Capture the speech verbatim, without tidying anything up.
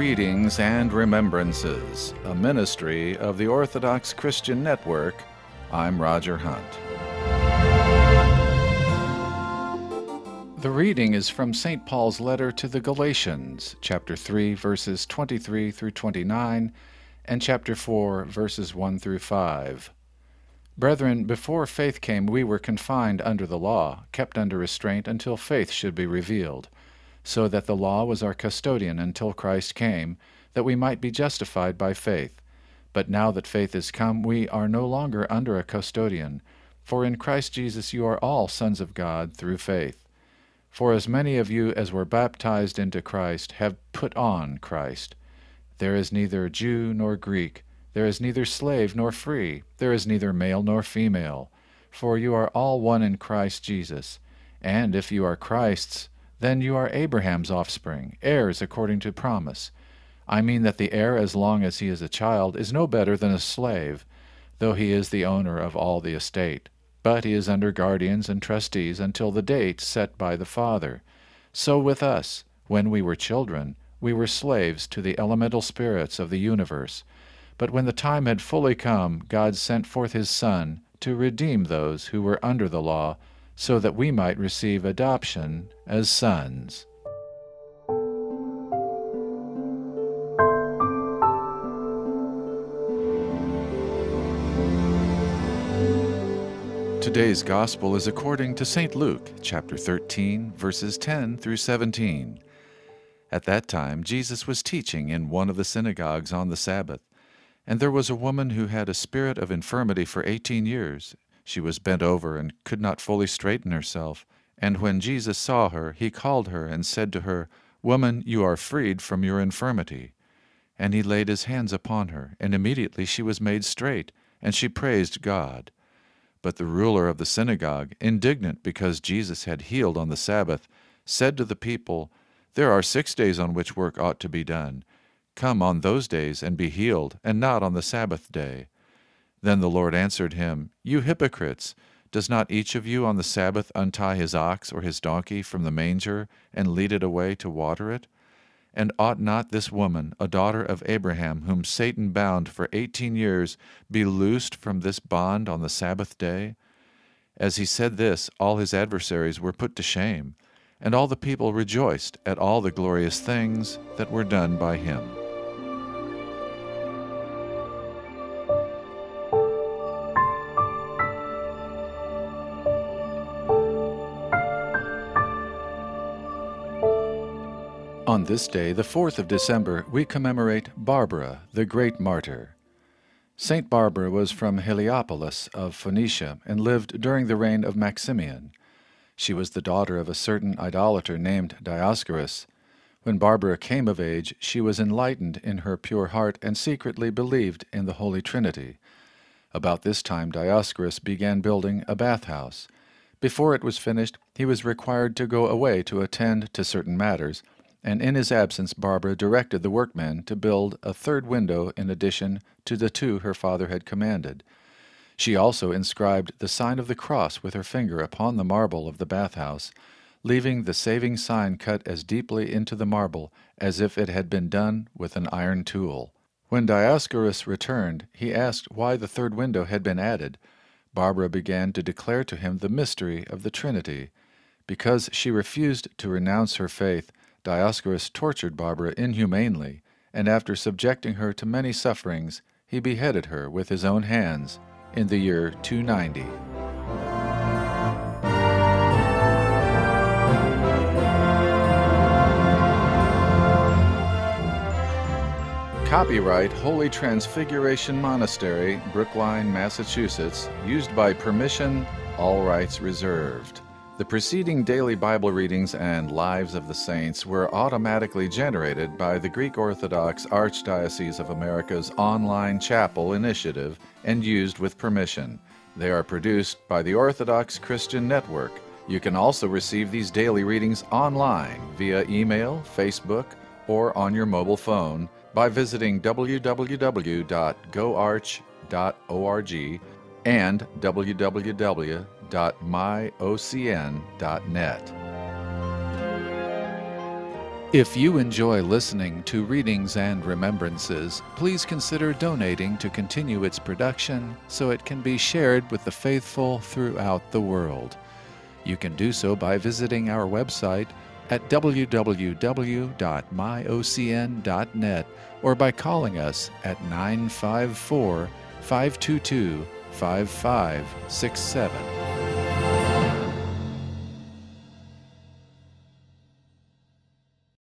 Readings and Remembrances, a ministry of the Orthodox Christian Network. I'm Roger Hunt. The reading is from Saint Paul's letter to the Galatians, chapter three, verses twenty-three through twenty-nine, and chapter four, verses one through five. Brethren, before faith came, we were confined under the law, kept under restraint until faith should be revealed, so that the law was our custodian until Christ came, that we might be justified by faith. But now that faith is come, we are no longer under a custodian, for in Christ Jesus you are all sons of God through faith. For as many of you as were baptized into Christ have put on Christ. There is neither Jew nor Greek, there is neither slave nor free, there is neither male nor female, for you are all one in Christ Jesus. And if you are Christ's, then you are Abraham's offspring, heirs according to promise. I mean that the heir, as long as he is a child, is no better than a slave, though he is the owner of all the estate. But he is under guardians and trustees until the date set by the Father. So with us, when we were children, we were slaves to the elemental spirits of the universe. But when the time had fully come, God sent forth his Son to redeem those who were under the law, so that we might receive adoption as sons. Today's Gospel is according to Saint Luke, chapter thirteen, verses ten through seventeen. At that time Jesus was teaching in one of the synagogues on the Sabbath, and there was a woman who had a spirit of infirmity for eighteen years. She was bent over and could not fully straighten herself. And when Jesus saw her, he called her and said to her, "Woman, you are freed from your infirmity." And he laid his hands upon her, and immediately she was made straight, and she praised God. But the ruler of the synagogue, indignant because Jesus had healed on the Sabbath, said to the people, "There are six days on which work ought to be done. Come on those days and be healed, and not on the Sabbath day." Then the Lord answered him, "You hypocrites! Does not each of you on the Sabbath untie his ox or his donkey from the manger and lead it away to water it? And ought not this woman, a daughter of Abraham, whom Satan bound for eighteen years, be loosed from this bond on the Sabbath day?" As he said this, all his adversaries were put to shame, and all the people rejoiced at all the glorious things that were done by him. On this day, the fourth of December, we commemorate Barbara, the great martyr. Saint Barbara was from Heliopolis of Phoenicia and lived during the reign of Maximian. She was the daughter of a certain idolater named Dioscorus. When Barbara came of age, she was enlightened in her pure heart and secretly believed in the Holy Trinity. About this time Dioscorus began building a bathhouse. Before it was finished, he was required to go away to attend to certain matters, and in his absence Barbara directed the workmen to build a third window in addition to the two her father had commanded. She also inscribed the sign of the cross with her finger upon the marble of the bathhouse, leaving the saving sign cut as deeply into the marble as if it had been done with an iron tool. When Dioscorus returned, he asked why the third window had been added. Barbara began to declare to him the mystery of the Trinity. Because she refused to renounce her faith, Dioscorus tortured Barbara inhumanely, and after subjecting her to many sufferings, he beheaded her with his own hands in the year two ninety. Copyright Holy Transfiguration Monastery, Brookline, Massachusetts, used by permission, all rights reserved. The preceding daily Bible readings and Lives of the Saints were automatically generated by the Greek Orthodox Archdiocese of America's online chapel initiative and used with permission. They are produced by the Orthodox Christian Network. You can also receive these daily readings online via email, Facebook, or on your mobile phone by visiting w w w dot go arch dot org and w w w dot my o c n dot net. If you enjoy listening to Readings and Remembrances, please consider donating to continue its production so it can be shared with the faithful throughout the world. You can do so by visiting our website at w w w dot my o c n dot net or by calling us at nine five four, five two two, five five six seven.